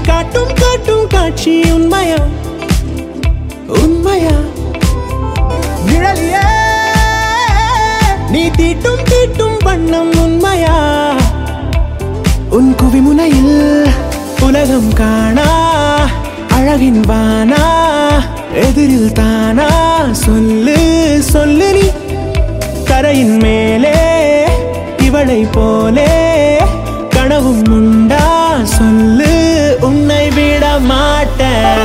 காட்டும் காட்டும் காட்சி உண்மையா உண்மையா நிழலியே நீ தீட்டும் தீட்டும் வண்ணம் உண்மையா உன் குவிமுனையில் உலகம் காணா அழகின் வானா எதிரில் தானா சொல்லு சொல்லு நீ கரையின் மேலே இவளை போ